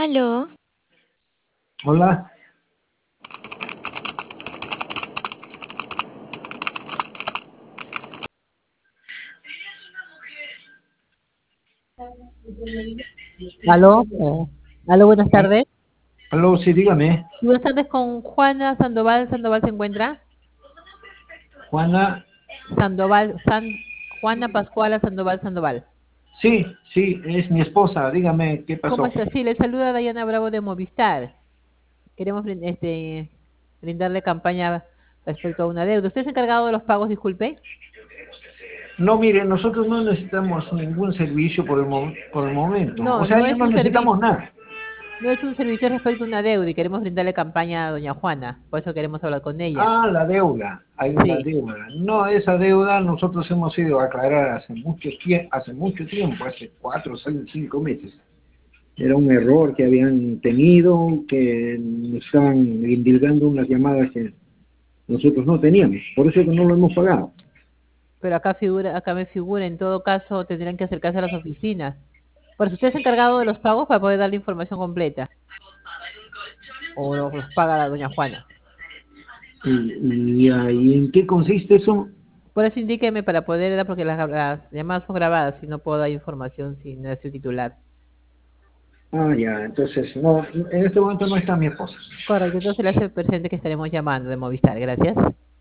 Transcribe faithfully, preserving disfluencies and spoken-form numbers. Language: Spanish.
Aló, Hola, Aló, eh, aló, buenas al- tardes. aló, sí, dígame. Buenas tardes con Juana Sandoval. Sandoval se encuentra. Juana, Sandoval, San, Juana Pascuala Sandoval Sandoval. sí, sí, es mi esposa, dígame qué ¿Cómo pasó. está? Sí, le saluda Dayana Bravo de Movistar. Queremos brin- este, brindarle campaña respecto a una deuda. ¿Usted es encargado de los pagos, disculpe? No, mire, nosotros no necesitamos ningún servicio por el, mo- por el momento. O No, sea, no ya es no un necesitamos servicio. nada. No es un servicio respecto a una deuda y queremos brindarle campaña a doña Juana. Por eso queremos hablar con ella. Ah, la deuda, hay una Sí. deuda. No, esa deuda nosotros hemos ido a aclarar hace mucho, tie- hace mucho tiempo, hace cuatro, seis, cinco meses. Era un error que habían tenido, que nos estaban indilgando unas llamadas que nosotros no teníamos. Por eso que no lo hemos pagado. Pero acá figura, acá me figura, en todo caso tendrían que acercarse a las oficinas. Por si usted es encargado de los pagos para poder dar la información completa. O los, los paga la doña Juana. ¿Y, y, ahí en qué consiste eso? Por eso indíqueme para poder dar, porque las, las llamadas son grabadas y no puedo dar información si no es el titular. Ah, ya, entonces, no, en este momento no está mi esposa. Correcto, entonces le hace presente que estaremos llamando de Movistar. Gracias.